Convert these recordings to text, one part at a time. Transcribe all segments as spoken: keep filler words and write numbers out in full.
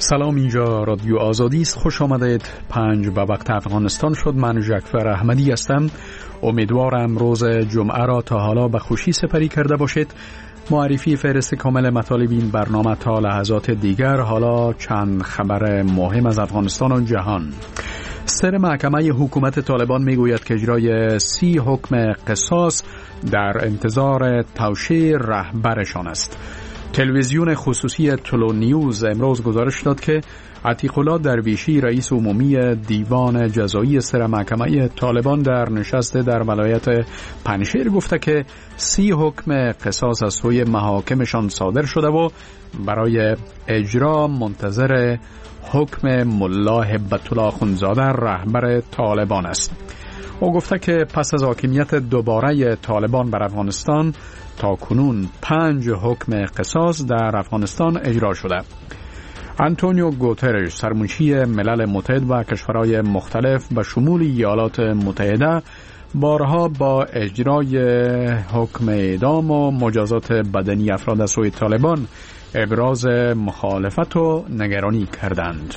سلام، اینجا رادیو آزادی است. خوش آمدید. پنج به وقت افغانستان شد. من جعفر احمدی هستم. امیدوارم روز جمعه را تا حالا به خوشی سپری کرده باشید. معرفی فهرست کامل مطالب این برنامه تا لحظات دیگر. حالا چند خبر مهم از افغانستان و جهان. سر محکمه حکومت طالبان میگوید که اجرای سی حکم قصاص در انتظار توشیح رهبرشان است. تلویزیون خصوصی تلو نیوز امروز گزارش داد که عتیق الله درویشی رئیس عمومی دیوان جزایی سر محکمه طالبان در نشست در ولایت پنجشیر گفته که سی حکم قصاص از سوی محاکمشان صادر شده و برای اجرا منتظر حکم ملا هبت الله اخندزاده رهبر طالبان است. او گفته که پس از حاکمیت دوباره طالبان بر افغانستان تا کنون پنج حکم قصاص در افغانستان اجرا شده. آنتونیو گوترش سرمنشی ملل متحد و کشورهای مختلف به شمول ایالات متحده بارها با اجرای حکم اعدام و مجازات بدنی افراد از سوی طالبان ابراز مخالفت و نگرانی کردند.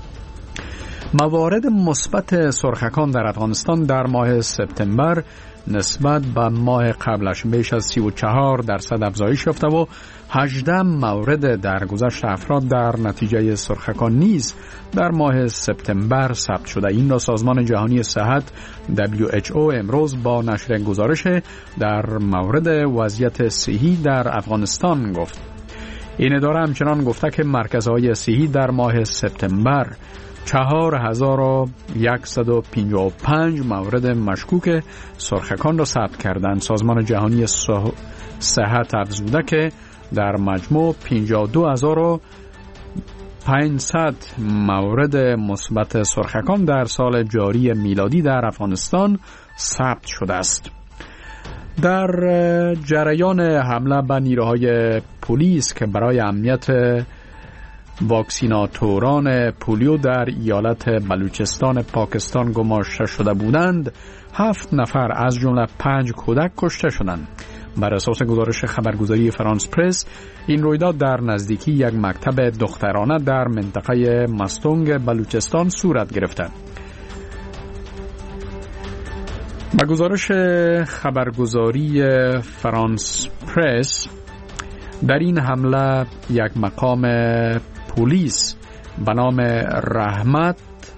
موارد مثبت سرخکان در افغانستان در ماه سپتامبر نسبت به ماه قبلش بیش از سی و چهار درصد افزایش یافته و هجده مورد درگذشت افراد در نتیجه سرخکان نیز در ماه سپتامبر ثبت شده. این را سازمان جهانی صحت دبلیو اچ او امروز با نشر گزارش در مورد وضعیت صحی در افغانستان گفت. این اداره همچنان گفته که مرکزهای صحی در ماه سپتامبر چهار هزار و صد و پنجاه و پنج مورد مشکوک سرخکان را ثبت کردند. سازمان جهانی صحت افزوده که در مجموع پنجاه و دو هزار و پانصد مورد مثبت سرخکان در سال جاری میلادی در افغانستان ثبت شده است. در جریان حمله به نیروهای پلیس که برای امنیت واکسیناتوران پولیو در ایالت بلوچستان پاکستان گماشته شده بودند، هفت نفر از جمله پنج کودک کشته شدند. بر اساس گزارش خبرگزاری فرانس پرس، این رویداد در نزدیکی یک مکتب دخترانه در منطقه مستونگ بلوچستان صورت گرفته. با گزارش خبرگزاری فرانس پرس، در این حمله یک مقام پلیس به نام رحمت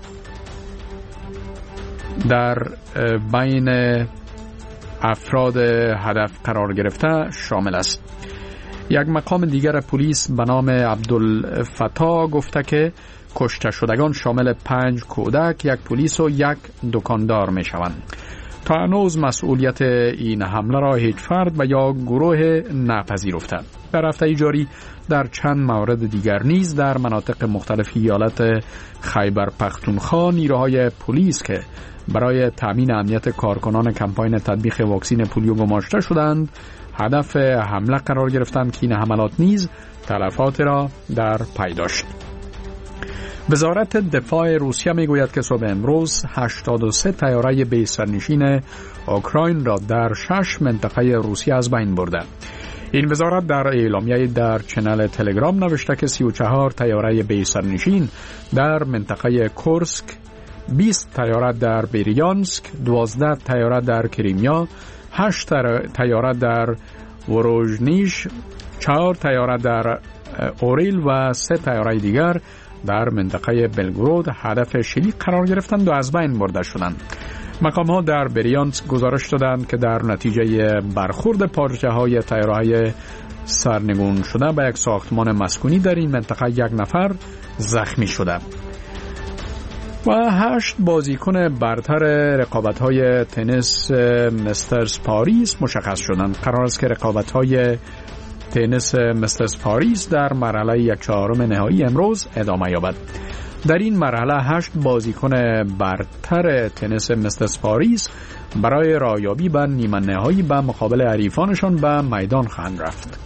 در بین افراد هدف قرار گرفته شامل است. یک مقام دیگر پلیس به نام عبدالفتاح گفته که کشته شدگان شامل پنج کودک، یک پلیس و یک دکاندار می شوند. تا هنوز مسئولیت این حمله را هیچ فرد و یا گروه نپذیرفته. در هفته جاری در چند مورد دیگر نیز در مناطق مختلف ایالت خیبر پختونخوا نیروهای پلیس که برای تامین امنیت کارکنان کمپاین تطبیق واکسن پولیو گماشته شدند هدف حمله قرار گرفتند که این حملات نیز تلفات را در پی داشت. وزارت دفاع روسیه میگوید که صبح امروز هشتاد و سه طیاره بی سرنشین اوکراین را در شش منطقه روسیه از بین برده. این وزارت در اعلامیه در چنل تلگرام نوشته که سی و چهار طیاره بی سرنشین در منطقه کورسک، بیست طیاره در بریانسک، دوازده طیاره در کریمیا، هشت طیاره در وروژنیش، چهار طیاره در اوریل و سه طیاره دیگر در منطقه بلگرود هدف شلیک قرار گرفتند و از بین برده شدند. مقام ها در بریانسک گزارش دادند که در نتیجه برخورد پارچه های طیاره‌های سرنگون شده به یک ساختمان مسکونی در این منطقه یک نفر زخمی شده. و هشت بازیکن برتر رقابت‌های تنیس مسترز پاریس مشخص شدند. قرار است که رقابت‌های تنیس مسترز پاریس در مرحله یک چهارم نهایی امروز ادامه یابد. در این مرحله هشت بازیکن برتر تنیس مسترز پاریس برای رایابی به نیمه نهایی به مقابل حریفانشان به میدان خواهند رفت.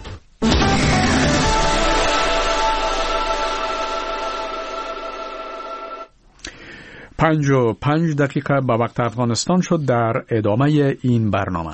پنج و پنج دقیقه به وقت افغانستان شد. در ادامه این برنامه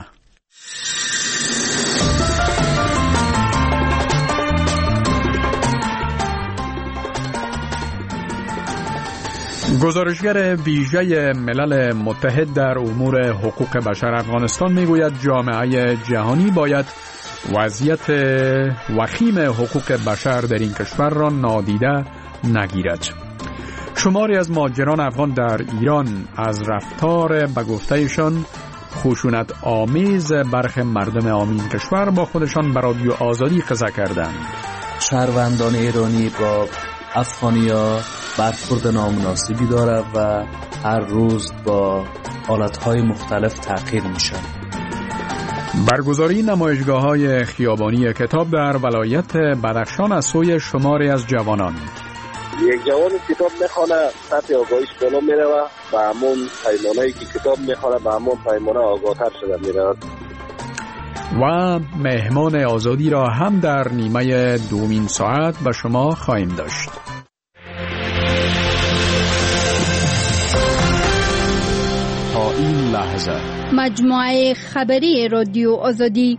گزارشگر ویژه ملل متحد در امور حقوق بشر افغانستان میگوید جامعه جهانی باید وضعیت وخیم حقوق بشر در این کشور را نادیده نگیرد. شماری از مهاجران افغان در ایران از رفتار به گفتهشان خشونت آمیز برخی مردم عامی کشور با خودشان به رادیو آزادی قصه کردند. شهروندان ایرانی با افغانیا برخورد نامناسبی داره و هر روز با حالتهای مختلف تغییر میشن. برگزاری نمایشگاه‌های خیابانی کتاب در ولایت بدخشان از سوی شماری از جوانان. یک جوان کتاب میخوانه سطح آگاهیش بالا میره و به همون پیمانه‌ای که کتاب میخوانه به همون پیمانه آگاه‌تر شده میره. و مهمان آزادی را هم در نیمه دومین ساعت به شما خواهیم داشت. تا این لحظه مجموعه خبری رادیو آزادی.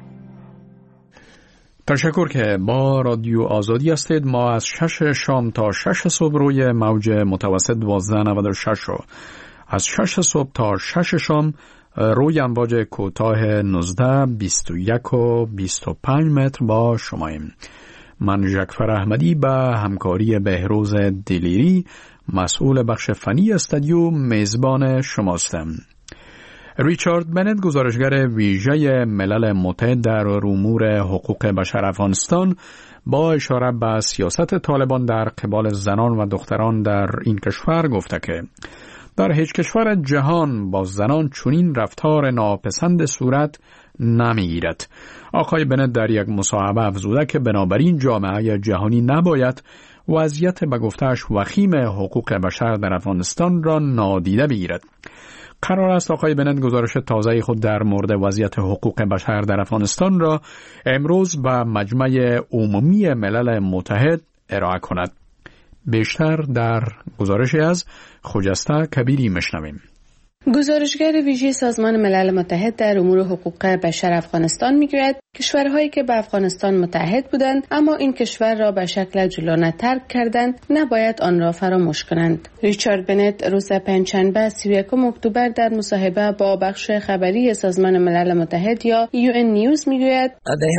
تشکر که با رادیو آزادی هستید. ما از شش شام تا شش صبح روی موج متوسط دوازده نود و شش و از شش صبح تا شش شام روی امواج کوتاه نوزده، بیست و یک و بیست و پنج متر با شماییم. من ژکفر احمدی به همکاری بهروز دلیری مسئول بخش فنی استودیو میزبان شماستم. ریچارد بنت گزارشگر ویژه ملل متحد در امور حقوق بشر افغانستان با اشاره به سیاست طالبان در قبال زنان و دختران در این کشور گفته که در هیچ کشور جهان با زنان چنین رفتار ناپسند صورت نمیگیرد. آقای بنت در یک مصاحبه افزوده که بنابراین جامعه جهانی نباید وضعیت به گفته‌اش وخیم حقوق بشر در افغانستان را نادیده بگیرد. قرار است آقای بنت گزارش تازه خود در مورد وضعیت حقوق بشر در افغانستان را امروز به مجمع عمومی ملل متحد ارائه کند. بیشتر در گزارشی از خجسته کبیری میشنویم. گزارشگر ویژه سازمان ملل متحد در امور حقوق بشر افغانستان میگوید کشورهایی که به افغانستان متحد بودند اما این کشور را به شکل جلانه ترک کردند نباید آن را فراموش کنند. ریچارد بنت روز پنجشنبه سی و یکم اکتبر در مصاحبه با بخش خبری سازمان ملل متحد یا یو ان نیوز میگوید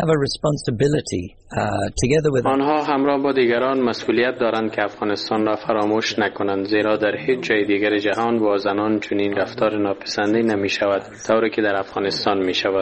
آنها همراه با دیگران مسئولیت دارند که افغانستان را فراموش نکنند، زیرا در هیچ جای دیگر جهان با زنان چنین رفتار ناپسندی نمی شود طوری که در افغانستان می شود.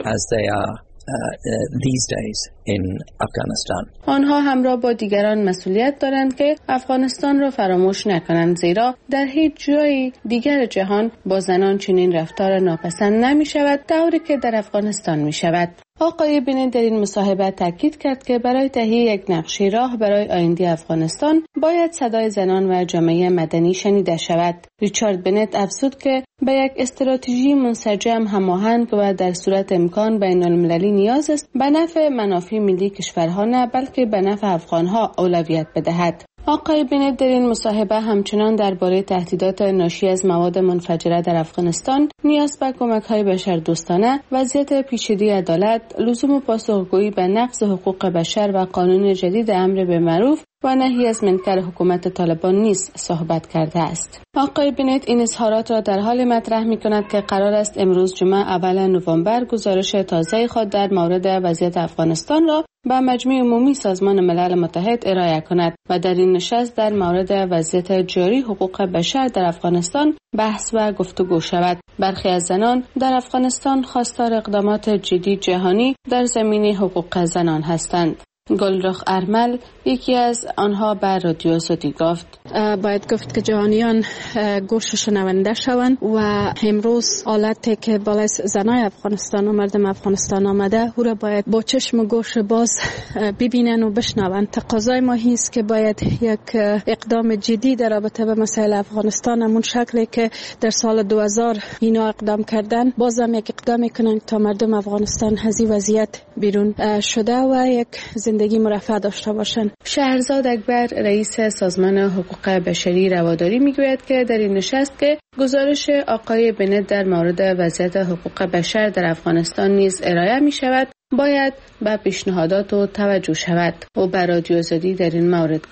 Uh, uh, these days in Afghanistan. آنها همراه با دیگران مسئولیت دارند که افغانستان را فراموش نکنند، زیرا در هیچ جای دیگر جهان با زنان چنین رفتار ناپسند نمی شود طوری که در افغانستان می شود. آقای بنت در این مصاحبه تاکید کرد که برای تهیه یک نقشه راه برای آینده افغانستان باید صدای زنان و جامعه مدنی شنیده شود. ریچارد بنت افزود که به یک استراتژی منسجم، هماهنگ و در صورت امکان بین المللی نیاز است به نفع منافع ملی کشورها نه بلکه به نفع افغانها اولویت بدهد. آقای بنت در این مصاحبه همچنان درباره تهدیدات ناشی از مواد منفجره در افغانستان، نیاز به کمک‌های بشردوستانه، وضعیت پیچیده عدالت، لزوم پاسخگویی به نقض حقوق بشر و قانون جدید امر بالمعروف و نهی از منکر حکومت طالبان نیز صحبت کرده است. آقای بنت این اظهارات را در حال مطرح می‌کند که قرار است امروز جمعه اول نوامبر گزارش تازه خود در مورد وضعیت افغانستان را به مجمع عمومی سازمان ملل متحد ارائه کند و در این نشست در مورد وضعیت جاری حقوق بشر در افغانستان بحث و گفتگو شود. برخی از زنان در افغانستان خواستار اقدامات جدی جهانی در زمینه حقوق زنان هستند. گلرخ ارمل یکی از آنها بر رادیو آزادی گفت باید گفت که جهانیان گوش شنونده شوند و امروز حالتی که بالای زنای افغانستان و مردم افغانستان آمده او را باید با چشم و گوش باز ببینن و بشنوند. تقاضای ما است که باید یک اقدام جدی در رابطه با مسائل افغانستان همون شکلی که در سال دو هزار اینا اقدام کردن بازم یک اقدام کنند تا مردم افغانستان از این وضعیت بیرون شده و یک زندگی مرفه داشته باشند. شهرزاد اکبر رئیس سازمان حقوق بشری رواداری میگوید که در این نشست که گزارش آقای بنت در مورد وضعیت حقوق بشر در افغانستان نیز ارائه می شود باید به پیشنهادات و توجه شود. او بر رادیو آزادی در این مورد گفت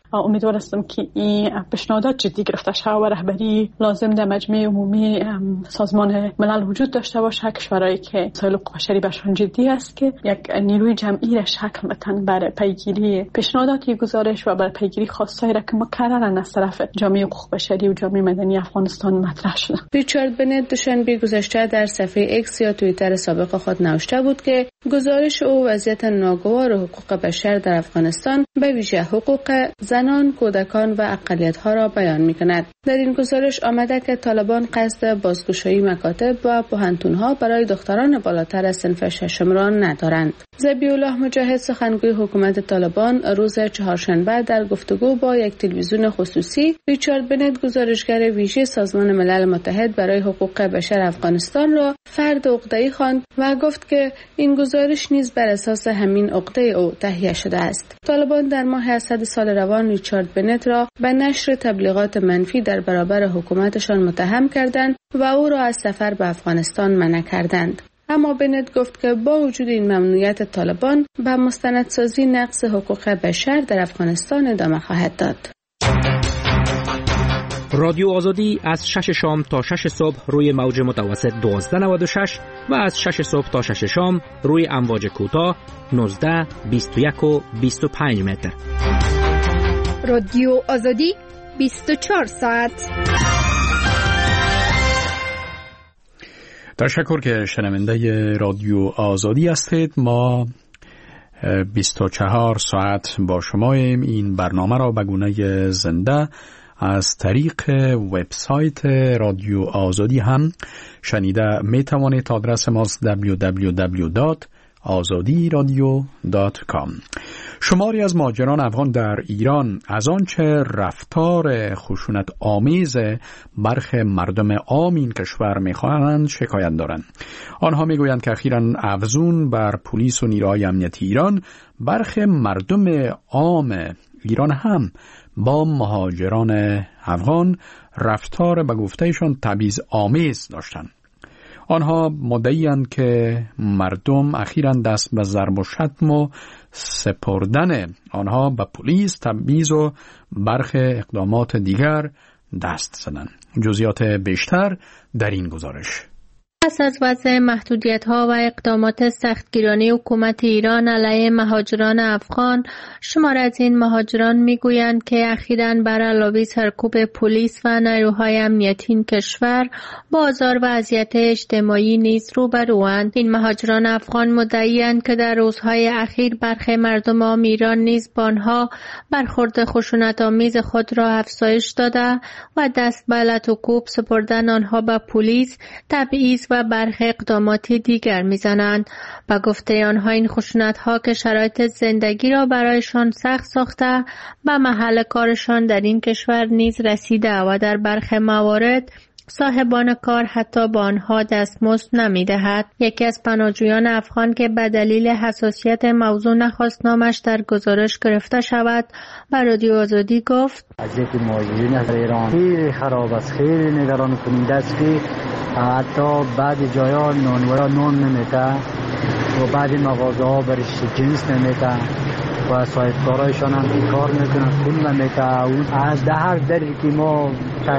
امیدوار هستم که این پیشنهادات جدی گرفته شود و رهبری لازم در مجمع عمومی سازمان ملل وجود داشته باشه. کشورهایی که مسائل حقوق بشری برشان جدی است که یک نیروی جمعی را شکل بدن برای پیگیری پیشنهادات گزارش و برای پیگیری خواستایی را که مکررن از طرف جامعه حقوق بشری و جامعه مدنی افغانستان مطرح شده. ریچارد بنت دوشنبه گذشته در صفحه ایکس یا توییتر سابق خود نوشته بود که گزارش او وضعیت ناگوار حقوق بشر در افغانستان به ویژه حقوق زنان، کودکان و اقلیت‌ها را بیان می‌کند. در این گزارش آمده که طالبان قصد بازگشایی مکاتب و پوهنتون‌ها برای دختران بالاتر از صنف ششم را ندارند. ذبیح‌الله مجاهد سخنگوی حکومت طالبان روز چهارشنبه در گفتگو با یک تلویزیون خصوصی ریچارد بنت گزارشگر ویژه سازمان ملل متحد برای حقوق بشر افغانستان را فرد عقده‌ای خواند و گفت که این گزارش نیز بر اساس همین عقده او تهیه شده است. طالبان در ماه اسد سال روان ریچارد بنت را به نشر تبلیغات منفی در برابر حکومتشان متهم کردند و او را از سفر به افغانستان منع کردند. اما بنت گفت که با وجود این ممنوعیت طالبان به مستندسازی نقض حقوق بشر در افغانستان ادامه خواهد داد. رادیو آزادی از شش شام تا شش صبح روی موج متوسط دوازده نود و شش و از شش صبح تا شش شام روی امواج کوتاه نوزده، بیست و یک و بیست و پنج متر. رادیو آزادی بیست و چهار ساعت. تشکر که شنونده رادیو آزادی هستید. ما بیست و چهار ساعت با شماییم. این برنامه را به گونه زنده از طریق وبسایت رادیو آزادی هم شنیده می توانید. آدرس ماست دبلیو دبلیو دبلیو دات آزادی رادیو دات کام. شماری از مهاجران افغان در ایران از آنچه رفتار خشونت آمیز برخی مردم عام این کشور می‌خواهند شکایت دارند. آنها میگویند که اخیراً افزون بر پلیس و نیروهای امنیتی ایران برخی مردم عام ایران هم با مهاجران افغان رفتار به گفتهشان تبعیض آمیز داشتند. آنها مدعی‌اند که مردم اخیراً دست به ضرب و شتم و سپردن آنها به پلیس، تبعیض و برخی اقدامات دیگر دست زدند. جزئیات بیشتر در این گزارش. پس از وضع محدودیت‌ها و اقدامات سختگیرانه حکومت ایران علیه مهاجران افغان، شمار از این مهاجران می‌گویند که اخیراً بر علاوه سرکوب پلیس و نیروهای امنیتی این کشور با آزار و اذیت اجتماعی نیز روبروند. این مهاجران افغان مدعی‌اند که در روزهای اخیر برخی مردم عام ایران نیز با آنها برخورد خشونت‌آمیز خود را افزایش داده و دست به لط و کوب سپردن آنها به پلیس، تبعیض و برخی اقدامات دیگر میزنند. با گفته آنها این خشونت‌ها که شرایط زندگی را برایشان سخت ساخته به محل کارشان در این کشور نیز رسیده و در برخی موارد صاحبان کار حتی با آنها دستمزد نمی‌دهد. یکی از پناهجویان افغان که به دلیل حساسیت موضوع نخواست نامش در گزارش گرفته شود به رادیو آزادی گفت: وضعیت مهاجرین از ایران خیلی خراب است، خیلی نگران کننده است که حتی بعد جایا نانورا نان نمیده و بعد مغازه ها برش جنس نمیده و صاحب کارایشان هم کار میکنن پول نمیده. اون از ده هر دری که ما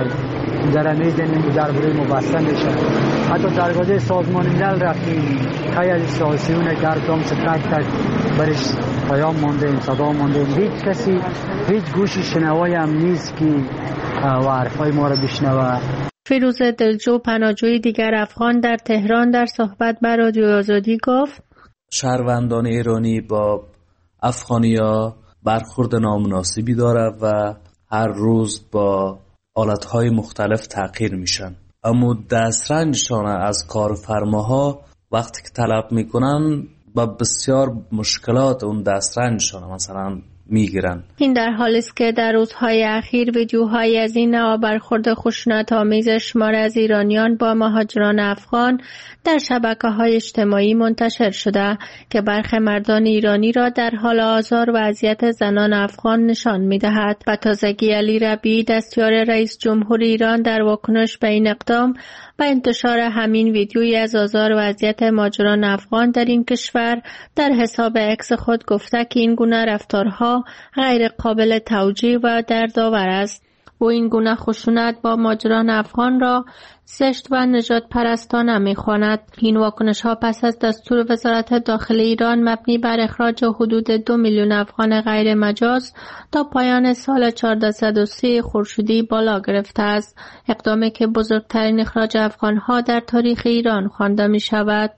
در میزنیم در بروی مبسته میشه. حتی درگاه سازمان ملل رفتیم، خیلی از سیاسیون کردم ستک تک برش پیام مانده، صدا مانده. هیچ کسی هیچ گوشی شنوایی هم نیست که و حرفای ما را بشنوه. فیروز دلجو پناهجوی دیگر افغان در تهران در صحبت با رادیو آزادی گفت: شهروندان ایرانی با افغانیا برخورد نامناسبی داره و هر روز با حالتهای مختلف تغییر میشن، اما دسترنجشان از کارفرماها وقتی که طلب میکنن با بسیار مشکلات اون دسترنجشان مثلا میگیرن. این در حالی است که در روزهای اخیر ویدیوهایی از این نوع برخورد خشونت‌آمیز شمار از ایرانیان با مهاجران افغان در شبکه‌های اجتماعی منتشر شده که برخی مردان ایرانی را در حال آزار و اذیت زنان افغان نشان می‌دهد. و تازگی علی ربیعی دستیار رئیس جمهور ایران در واکنش به این اقدام و انتشار همین ویدیویی از آزار و اذیت مهاجران افغان در این کشور در حساب اکس خود گفته که این گونه رفتارها را غیر قابل توجیه و دردآور است. او این گونه خشونت با مهاجران افغان را زشت و نجات پرستانه می خواند. این واکنش ها پس از دستور وزارت داخلی ایران مبنی بر اخراج حدود دو میلیون افغان غیر مجاز تا پایان سال هزار و چهارصد و سی خورشیدی بالا گرفته است. اقدامی که بزرگترین اخراج افغان ها در تاریخ ایران خوانده می شود.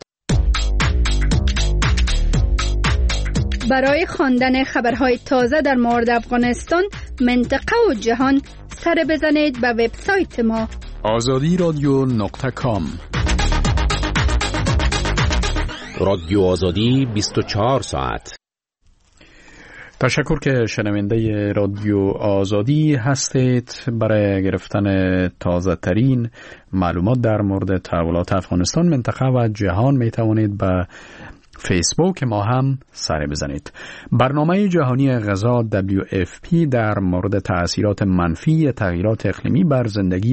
برای خواندن خبرهای تازه در مورد افغانستان، منطقه و جهان سر بزنید به وبسایت ما آزادی رادیو نقطه کام. رادیو آزادی بیست و چهار ساعت. تشکر که شنونده رادیو آزادی هستید. برای گرفتن تازه ترین معلومات در مورد تحولات افغانستان، منطقه و جهان می توانید به فیسبوک ما هم سر بزنید. برنامه جهانی غذا دبلیو اف پی در مورد تأثیرات منفی تغییرات اقلیمی بر زندگی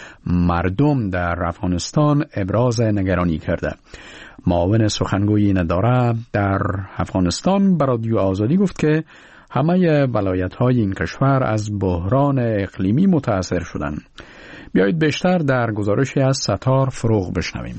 مردم در افغانستان ابراز نگرانی کرده. معاون سخنگوی این اداره در افغانستان به رادیو آزادی گفت که همه ولایت‌های این کشور از بحران اقلیمی متاثر شدند. بیایید بیشتر در گزارشی از ستار فروغ بشنویم.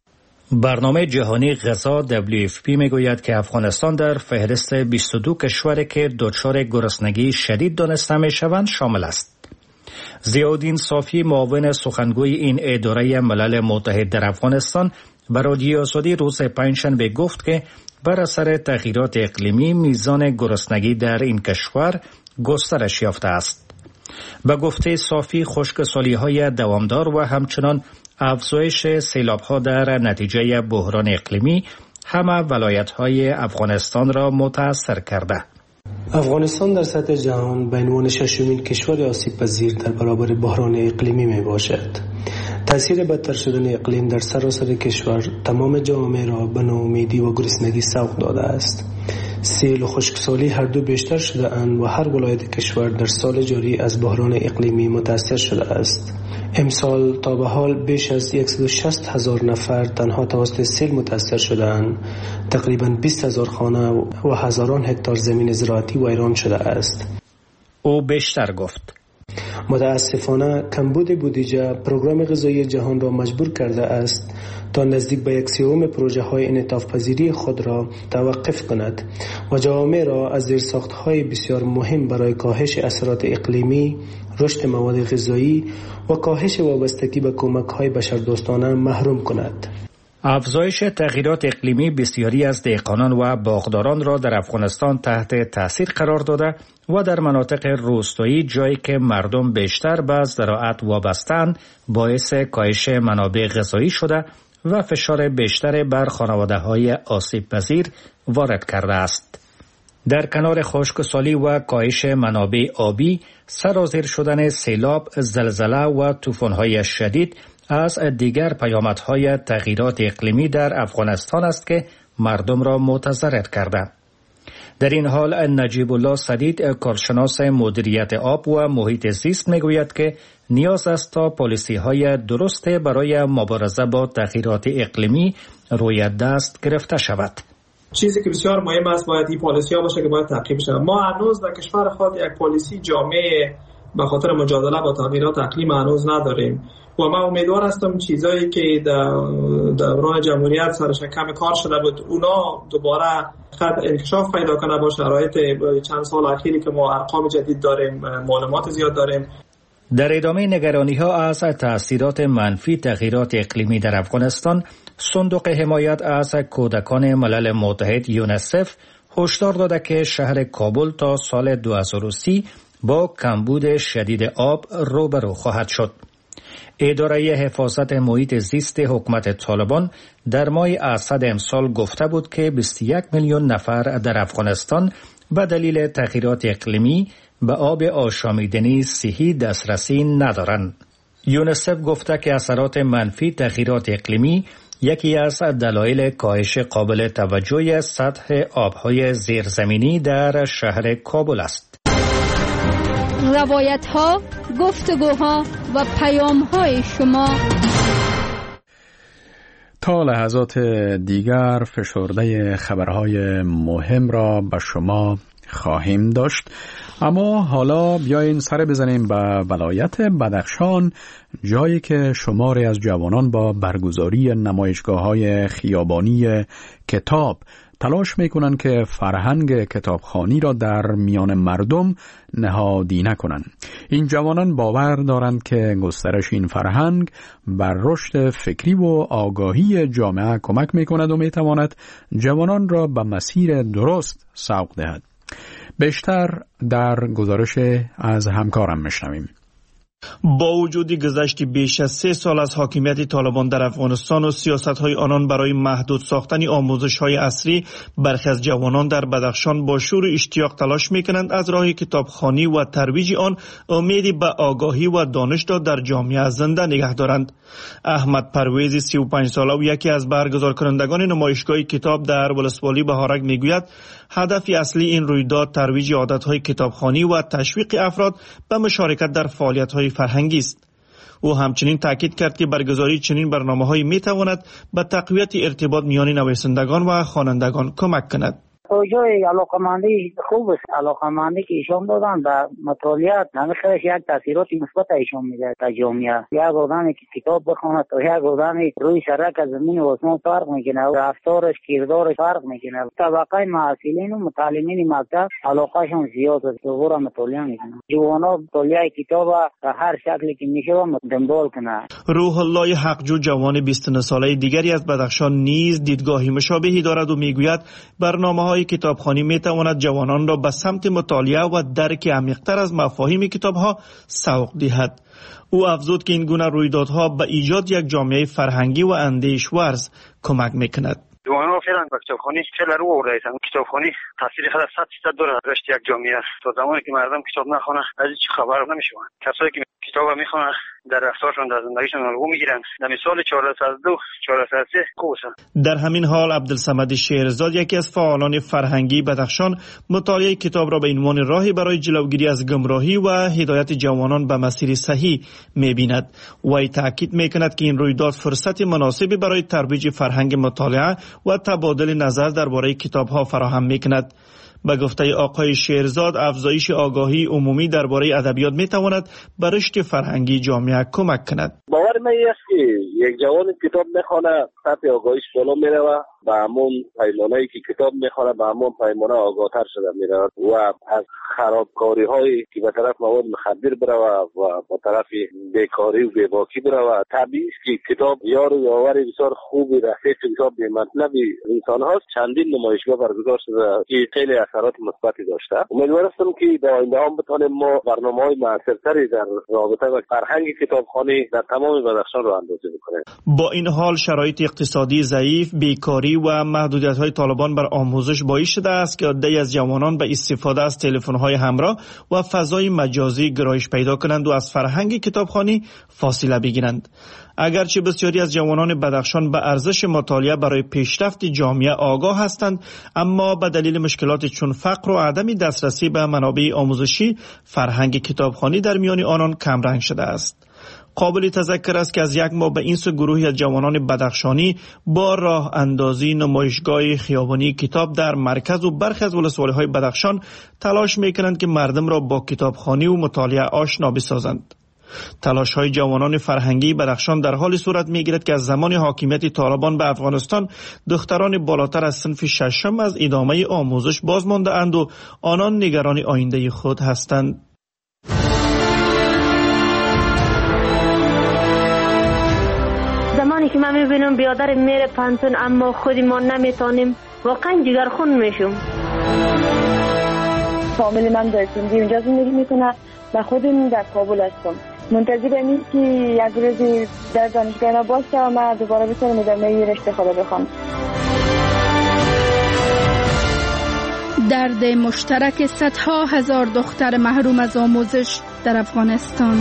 برنامه جهانی غذا دبلیو اف پی میگوید که افغانستان در فهرست بیست و دو کشوری که دچار گرسنگی شدید دانسته میشوند شامل است. ضیاءالدین صافی، معاون سخنگوی این اداره ملل متحد در افغانستان، به رادیو آزادی روز پنجشنبه گفت که بر اثر تغییرات اقلیمی میزان گرسنگی در این کشور گسترش یافته است. به گفته صافی، خشکسالی‌های دوامدار و همچنان افزایش سیلاب‌ها در نتیجه بحران اقلیمی همه ولایت‌های افغانستان را متاثر کرده. افغانستان در سطح جهان به عنوان ششمین کشور آسیب پذیر در برابر بحران اقلیمی می باشد. تاثیر بدتر شدن اقلیم در سراسر کشور تمام جامعه را به ناامیدی و گرسنگی سوق داده است. سیل و خشکسالی هر دو بیشتر شده اند و هر ولایت کشور در سال جاری از بحران اقلیمی متاثر شده است. امسال تا به حال بیش از صد و شصت هزار نفر تنها توسط سیل متاثر شدند. تقریباً بیست هزار خانه و هزاران هکتار زمین زراعتی ویران شده است. او بیشتر گفت: متاسفانه کمبود بودجه پروگرام غذایی جهان را مجبور کرده است تا نزدیک به یک سوم پروژه های انعطاف پذیری خود را توقف کند و جوامع را از زیرساخت‌های بسیار مهم برای کاهش اثرات اقلیمی، رشد مواد غذایی و کاهش وابستگی به کمک‌های بشردوستانه محروم کند. افزایش تغییرات اقلیمی بسیاری از دهقانان و باغداران را در افغانستان تحت تاثیر قرار داده و در مناطق روستایی، جایی که مردم بیشتر به زراعت وابسته‌اند، باعث کاهش منابع غذایی شده و فشار بیشتر بر خانواده‌های آسیب پذیر وارد کرده است. در کنار خشکسالی و کاهش منابع آبی، سرازیر شدن سیلاب، زلزله و طوفان‌های شدید از دیگر پیامدهای تغییرات اقلیمی در افغانستان است که مردم را متضرر کرده. در این حال نجیب الله سدید، کارشناس مدیریت آب و محیط زیست، میگوید که نیاز است تا پالیسی‌های درست برای مبارزه با تغییرات اقلیمی روی دست گرفته شود. چیزی که بسیار مهم است باید این پالیسی ها باشه که باید تعقیب شود. ما هنوز در کشور خود یک پالیسی جامع به خاطر مجادله با تغییرات اقلیم هنوز نداریم و من امیدوار هستم چیزایی که در دوران جمهوریت سرش کم کار شده بود اونا دوباره خط انکشاف پیدا کنه با شرایط چند سال اخیری که ما ارقام جدید داریم، معلومات زیاد داریم. در ادامه نگرانی‌ها از تأثیرات منفی تغییرات اقلیمی در افغانستان، صندوق حمایت از کودکان ملل متحد یونسف هشدار داده که شهر کابل تا سال دو هزار و سی با کمبود شدید آب روبرو خواهد شد. اداره حفاظت محیط زیست حکومت طالبان در ماه اسد امسال گفته بود که بیست و یک میلیون نفر در افغانستان به دلیل تغییرات اقلیمی به آب آشامیدنی صحی دسترسی ندارند. یونسف گفته که اثرات منفی تغییرات اقلیمی یکی از دلایل کاهش قابل توجه سطح آبهای زیرزمینی در شهر کابل است. روایت ها، گفتگوها و پیام های شما. تا لحظات دیگر فشرده خبرهای مهم را به شما خواهیم داشت. اما حالا بیاین سر بزنیم به ولایت بدخشان، جایی که شماری از جوانان با برگزاری نمایشگاه‌های خیابانی کتاب تلاش میکنن که فرهنگ کتابخوانی را در میان مردم نهادینه کنند. این جوانان باور دارند که گسترش این فرهنگ بر رشد فکری و آگاهی جامعه کمک میکند و میتواند جوانان را به مسیر درست سوق دهد. بیشتر در گزارش از همکارم میشنویم. با وجود گذشت بیش از سه سال از حاکمیت طالبان در افغانستان و سیاست‌های آنان برای محدود ساختن آموزش‌های عصری، برخی از جوانان در بدخشان با شور و اشتیاق تلاش می‌کنند از راه کتابخوانی و ترویج آن امیدی به آگاهی و دانش را در جامعه زنده نگه دارند. احمد پرویزی سی و پنج ساله و یکی از برگزار کنندگان نمایشگاه کتاب در ولسوالی بهارک میگوید هدف اصلی این رویداد ترویج عادت‌های کتابخوانی و تشویق افراد به مشارکت در فعالیت‌های فرهنگی است. او همچنین تاکید کرد که برگزاری چنین برنامه‌هایی می‌تواند به تقویت ارتباط میان نویسندگان و خوانندگان کمک کند. توجه علاقمندی خوب است. علاقمندی که ایشان دادن به مطالعات همیشه یک تاثیرات مثبت ایشان میده تا جامعه. یک آدمی که کتاب بخونه تا یک آدمی روی سرک از زمین و آسمان فرق میکنه، رفتارش کردارش فرق میکنه. طبقه معلولین و متعلمین مکتب علاقهشون زیاد است، دوباره مطالعه میکنن. جوانا مطالعه کتاب به هر شکلی که میشه دنبال کنه. روح الله حقجو جوان بیست و نه ساله دیگری از بدخشان نیز دیدگاهی مشابهی دارد و میگوید برنامه‌های کتابخوانی میتواند جوانان را به سمت مطالعه و درک عمیق‌تر از مفاهیم کتاب‌ها سوق دهد. او افزود که این گونه رویدادها به ایجاد یک جامعه فرهنگی و اندیش‌ورز کمک میکند. جوانان فعلا با کتابخوانی خیلی رو آوردن. کتابخوانی تاثیر خیلی صد درصد داره رشد یک جامعه. تا زمانی که مردم کتاب نخونه از هیچ خبر نمیشون. کسایی که کتاب میخونن در رفتارشون در زندگیشون الگو میگیرن. در مثال چهارصد و دو چهارصد و سه کوسن. در همین حال عبدالصمد شیرزاد یکی از فعالان فرهنگی بدخشان مطالعه کتاب را به عنوان راهی برای جلوگیری از گمراهی و هدایت جوانان به مسیر صحیح میبیند. وی تاکید میکند که این رویداد فرصت مناسبی برای ترویج فرهنگ مطالعه و تبادل نظر درباره کتاب‌ها فراهم میکند. به گفته آقای شیرزاد افزایش آگاهی عمومی درباره ادبیات میتواند به رشد فرهنگی جامعه کمک کند. باور من است که یک جوان کتاب میخونه سطح آگاهیش بالا میره و همون پیمانه‌ای که کتاب میخونه به همون پیمانه آگاهتر شده میره و از خرابکاری هایی که به طرف مواد مخدر بره و به طرف بیکاری و بیباکی بره و طبیعی است که کتاب یار و یاور بسیار خوبی رفیق کتاب به مطلب انسان هاست. چندین نمایشگاه برگزار شده که خیلی اثرات مثبتی داشته. امیدوار هستم که در آینده هم بتونیم ما برنامه‌های موثرتری در رابطه با فرهنگ کتابخوانی در تمام بدخشان را اندازه بکنیم. با این حال شرایط اقتصادی ضعیف، بیکاری و محدودیت‌های طالبان بر آموزش باعث شده است که عده‌ای از جوانان به استفاده از تلفن‌های همراه و فضای مجازی گرایش پیدا کنند و از فرهنگ کتابخوانی فاصله بگیرند. اگرچه بسیاری از جوانان بدخشان به ارزش مطالعه برای پیشرفت جامعه آگاه هستند، اما به دلیل مشکلات چون فقر و عدم دسترسی به منابع آموزشی، فرهنگ کتابخوانی در میان آنان کمرنگ شده است. قابل تذکر است که از یک ماه به این سو گروهی از جوانان بدخشانی با راه اندازی نمایشگاه خیابانی کتاب در مرکز و برخی از ولسوالی‌های بدخشان تلاش می‌کنند که مردم را با کتابخوانی و مطالعه آشنا بسازند. تلاش های جوانان فرهنگی بدخشان در حال صورت می‌گیرد که از زمان حاکمیت طالبان به افغانستان دختران بالاتر از صنف ششم از ادامه آموزش باز مانده اند و آنان نگران آینده خود هستند. زمانی که من می‌بینم برادر میره پانتون اما خودی ما نمیتونیم، واقعا جگرخون میشم. فامیل من در سندی اونجا زندگی میکنه و خودم در کابل هستم. منتظر اینم که یک روزی در دانشگاه باشه و من دوباره بتونم ادامه رشته خود بخوام. درد مشترک صدها هزار دختر محروم از آموزش در افغانستان.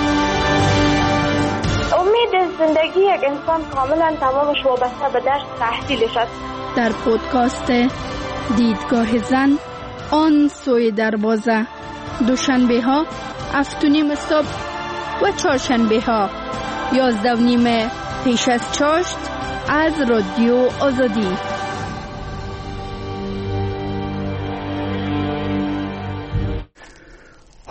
امید زندگی یک انسان کاملا تمامش وابسته به درس تحصیلش است. در پودکاست دیدگاه زن آن سوی دروازه، دوشنبه ها هفت و نیم صبح و چهارشنبه ها یازده و نیم پیش از چاشت از رادیو آزادی.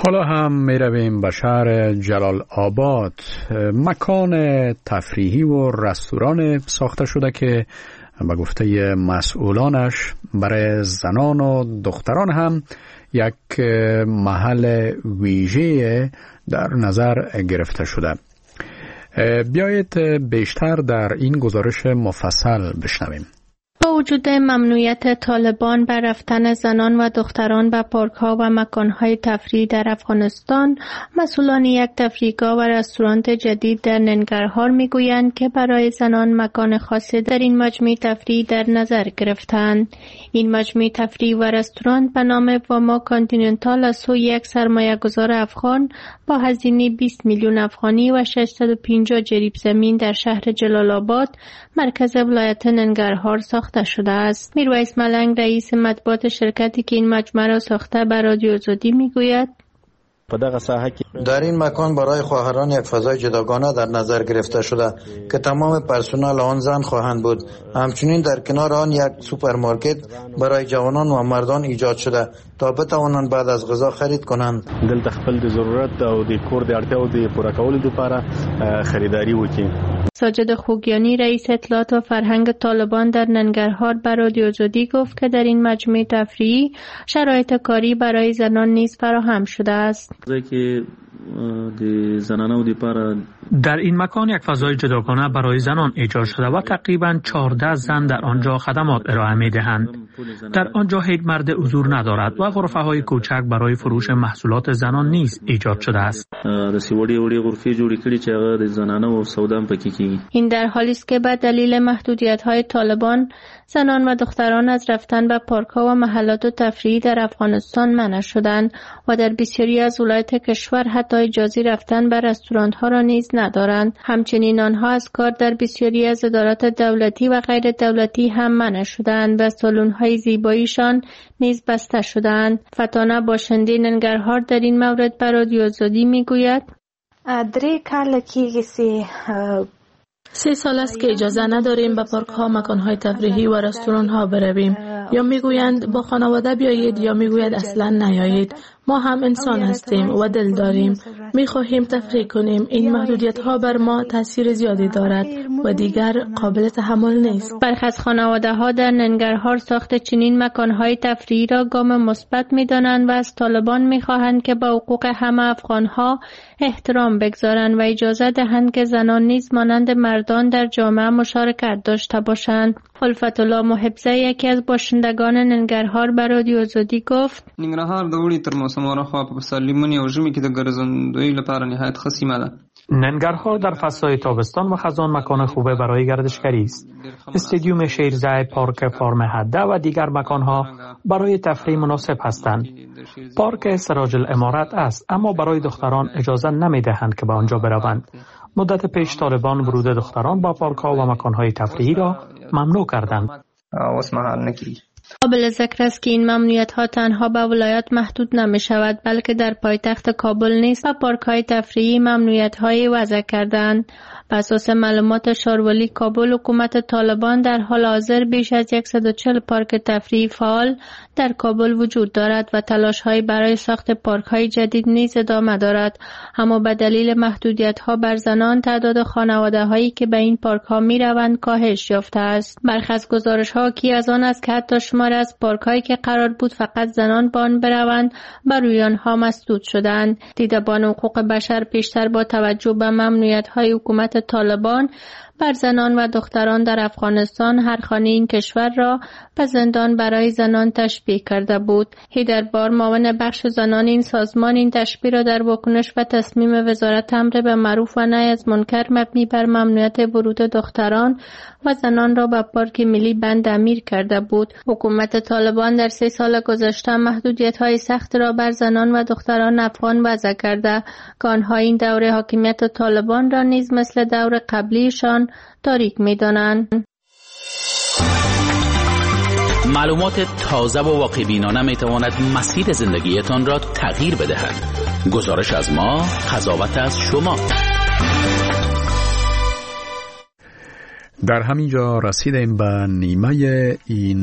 حالا هم می رویم به شهر جلال آباد. مکان تفریحی و رستوران ساخته شده که به گفته مسئولانش برای زنان و دختران هم یک محل ویژه در نظر گرفته شده. بیایید بیشتر در این گزارش مفصل بشنویم. با وجود ممنوعیت طالبان بر رفتن زنان و دختران به پارک‌ها و مکان‌های تفریحی در افغانستان، مسئولان یک تفریحگاه و رستوران جدید در ننگرهار می‌گویند که برای زنان مکان خاصی در این مجمع تفریحی در نظر گرفتند. این مجمع تفریحی و رستوران به نام واما کانتیننتال از سوی یک سرمایه‌گذار افغان با هزینه بیست میلیون افغانی و ششصد و پنجاه جریب زمین در شهر جلال آباد، مرکز ولایت ننگرهار ساخته شده است. میرویس ملنگ، رئیس مطبوعات شرکتی که این مجمع را ساخته، به رادیو آزادی میگوید: در این مکان برای خواهران یک فضای جداگانه در نظر گرفته شده که تمام پرسنل آن زن خواهند بود. همچنین در کنار آن یک سوپرمارکت برای جوانان و مردان ایجاد شده تا بتوانند بعد از غذا خرید کنند. دلته خپل د ضرورت او د کور د اړتیاو د پوره کولو لپاره خریداری وکړي. ساجد خوگیانی، رئیس اطلاعات و فرهنگ طالبان در ننگرهار، به رادیو آزادی گفت که در این مجمع تفریحی شرایط کاری برای زنان نیز فراهم شده است. در این مکان یک فضای جداگانه برای زنان ایجاد شده و تقریباً چهارده زن در آنجا خدمات ارائه می دهند. در آنجا هیچ مرد حضور ندارد و غرفه های کوچک برای فروش محصولات زنان نیز ایجاد شده است. این در حالی است که به دلیل محدودیت های طالبان زنان و دختران از رفتن به پارک ها و محلات تفریحی در افغانستان منع شدند و در بسیاری از ولایات کشور حتی اجازه رفتن به رستوران ها را نیز ندارند. همچنین آنها از کار در بسیاری از ادارات دولتی و غیر دولتی هم منع شدند و سالن های زیباییشان نیز بسته شدند. فتانه باشنده ننگرهار در این مورد به رادیو آزادی میگوید: درې کاله کېږي چې سه سال است که اجازه نداریم به پارک ها، مکان های تفریحی و رستوران ها برویم. یا میگویند با خانواده بیایید یا میگوید اصلا نیایید. ما هم انسان هستیم و دل داریم. میخواهیم تفریح کنیم. این محدودیت ها بر ما تاثیر زیادی دارد و دیگر قابل تحمل نیست. برخی از خانواده ها در ننگرهار ساخت چنین مکان های تفریحی را گام مثبت میدانند و از طالبان میخواهند که با حقوق همه افغان ها احترام بگذارند و اجازه دهند که زنان نیز مانند مردان در جامعه مشارکت داشته باشند. الفت الله محبزه، یکی از باشندگان ننگرهار، به رادیو آزادی گفت: ننګرهار د وړي تر موسم ورخوا په پسرلیمونی او ژمي کې د ګرځندوی لپاره نهایت ښه سیمه ده. ننگرهار در فصل تابستان و خزان مکان خوبه برای گردشگری است. استادیوم شیرزای، پارک فارم هده و دیگر مکانها برای تفریح مناسب هستند. پارک سراج الامارت است، اما برای دختران اجازه نمیدهند که به آنجا بروند. مدت پیش طالبان ورود دختران با پارک‌ها و مکان‌های تفریحی را ممنوع کردند. قابل ذکر است که این ممنوعیت‌ها تنها به ولایات محدود نمی‌شود، بلکه در پایتخت کابل نیز به پارک‌های تفریحی ممنوعیت‌های وضع کردند. بر اساس معلومات شاروالی کابل، حکومت طالبان در حال حاضر بیش از صد و چهل پارک تفریحی فعال در کابل وجود دارد و تلاش‌های برای ساخت پارک‌های جدید نیز ادامه دارد، اما به دلیل محدودیت‌ها بر زنان تعداد خانواده‌هایی که به این پارک‌ها می‌روند کاهش یافته است. برخی از گزارش‌ها حاکی از آن است که حتی شمار از پارک‌هایی که قرار بود فقط زنان به آن بروند بر روی آنها مسدود شدند. دیدبان حقوق بشر پیشتر با توجه به ممنوعیت‌های حکومت طالبان بر زنان و دختران در افغانستان هر خانه این کشور را به زندان برای زنان تشبیه کرده بود. هیدربار، معاون بخش زنان این سازمان، این تشبیه را در واکنش و تصمیم وزارت امر به معروف و نهی از منکر مبنی بر ممنوعیت ورود دختران و زنان را به پارک ملی بند امیر کرده بود. حکومت طالبان در سه سال گذشته محدودیت‌های سخت را بر زنان و دختران افغان وضع کرده که آنها این دوره حاکمیت طالبان را نیز مثل دور قبلیشان تاریک می‌دانند. معلومات تازه و واقع بینانه می تواند مسیر زندگیتان را تغییر بدهد. گزارش از ما، قضاوت از شما. در همینجا رسیدیم به نیمه این